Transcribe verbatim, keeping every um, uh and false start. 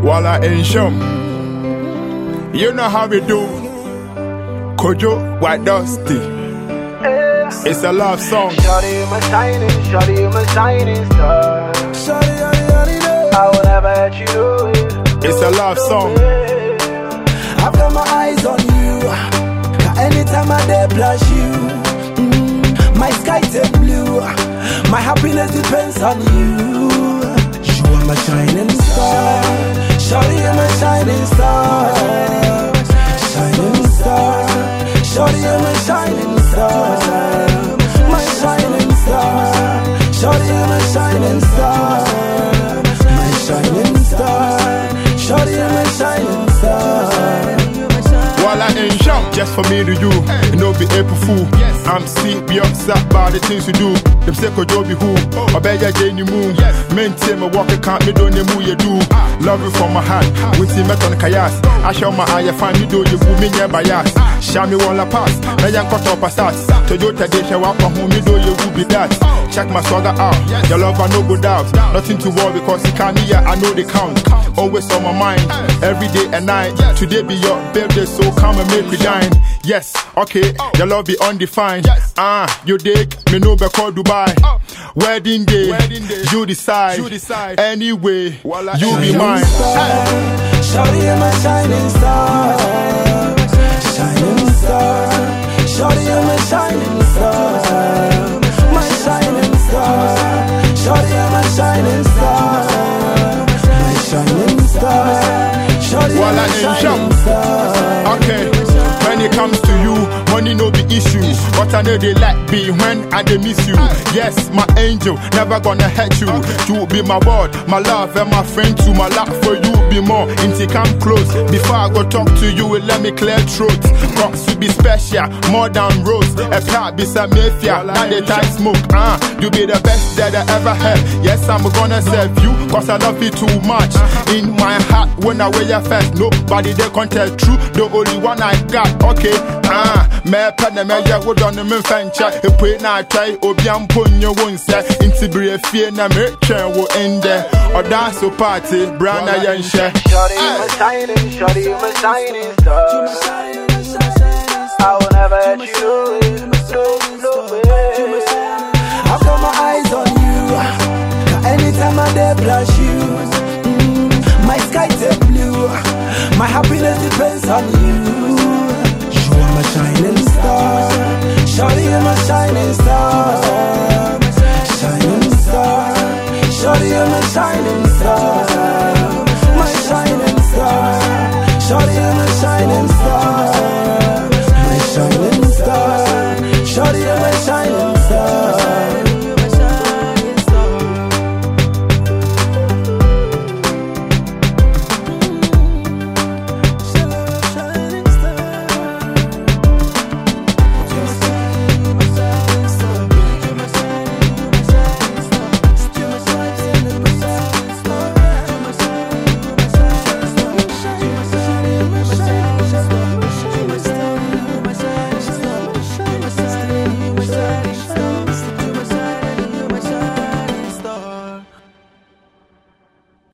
Walla and Shum. You know how we do. Kojo White Dusty. It's a love song. Shawty, you my shining, shawty, you my shining star. Shawty, shawty, shawty, I will never let you do it. It's a love song. I've got my eyes on you. Anytime I dare blush you, mm, my sky turn blue. My happiness depends on you. You are my shining star. Shawty, you're my shining star. Shining star. Shawty, you're my shining star. My shining star. Shawty, you're my shining star. My shining star. Shawty, you're my shining star. Walla and Shum, just for me to you. And no be April Fool. I'm serious about the things you do. Them say Kojo be who? I bet ya Jane moon. Maintain my walk account, me don't know you do. Love you from my heart. We see met on the kayas. I show my eye, find me do you woo me near bias. Show me walla pass. Now you cut up a stats. Toyota they show up on whom you do you will be that. Check my swagger out. Your love I no good doubt. Nothing to worry because you can't hear, I know the count. Always on my mind, every day and night. Today be your birthday, so come and make me dine. Yes, okay, your love be undefined. Ah, uh, you dig, me no be call Dubai. Wedding day, you decide. Anyway, you be mine. Shawty, you're my shining star. Shining star. Shawty, you're my shining star. My shining star. Shawty, you're my shining star. My shining star. Shawty, you're my shining star. Okay. When it comes to you, money no be issue. But I know they like me when I they miss you. Yes, my angel, never gonna hurt you. You be my word, my love and my friend too. My love for you be more until come close. Before I go talk to you, let me clear throat. Cause you be special, more than rose. A part be some mafia, now they tie smoke. Ah, uh, you be the best that I ever had. Yes, I'm gonna serve you, cause I love you too much. In my heart, when I wear your face, nobody they can tell true. The only one I got. Okay, ah, me pen me ya would on me fancha. E put na try obi ampon you won't say. Into be fear na me train will end there. Or dance or party, brand a yan share. Shawty, you my shining, shawty, you my shining star. I will never let you do it. No, no way. I've got my eyes on you. Anytime I dare blush you.